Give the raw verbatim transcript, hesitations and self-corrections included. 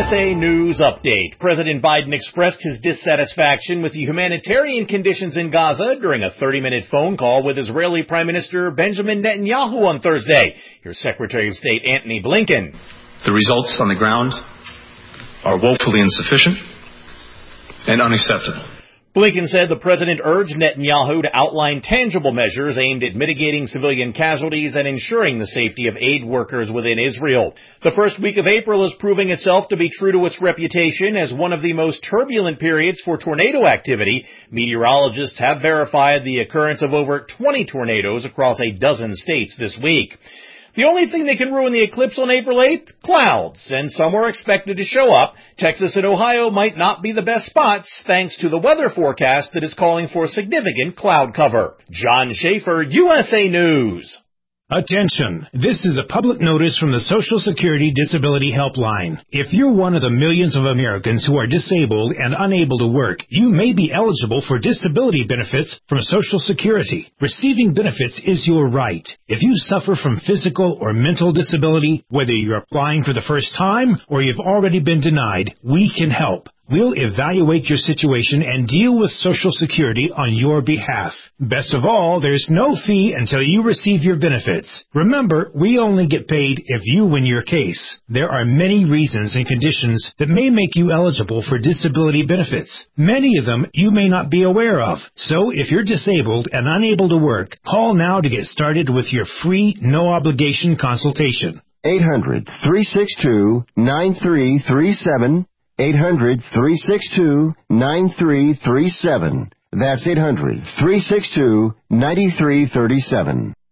S A News Update. President Biden expressed his dissatisfaction with the humanitarian conditions in Gaza during a thirty-minute phone call with Israeli Prime Minister Benjamin Netanyahu on Thursday. Here's Secretary of State Antony Blinken. The results on the ground are woefully insufficient and unacceptable. Blinken said the president urged Netanyahu to outline tangible measures aimed at mitigating civilian casualties and ensuring the safety of aid workers within Israel. The first week of April is proving itself to be true to its reputation as one of the most turbulent periods for tornado activity. Meteorologists have verified the occurrence of over twenty tornadoes across a dozen states this week. The only thing that can ruin the eclipse on April eighth? Clouds, and some are expected to show up. Texas and Ohio might not be the best spots, thanks to the weather forecast that is calling for significant cloud cover. John Schaefer, U S A News. Attention! This is a public notice from the Social Security Disability Helpline. If you're one of the millions of Americans who are disabled and unable to work, you may be eligible for disability benefits from Social Security. Receiving benefits is your right. If you suffer from physical or mental disability, whether you're applying for the first time or you've already been denied, we can help. We'll evaluate your situation and deal with Social Security on your behalf. Best of all, there's no fee until you receive your benefits. Remember, we only get paid if you win your case. There are many reasons and conditions that may make you eligible for disability benefits. Many of them you may not be aware of. So if you're disabled and unable to work, call now to get started with your free, no-obligation consultation. eight hundred, three six two, nine three three seven. eight hundred, three six two, nine three three seven. That's eight hundred, three six two, nine three three seven.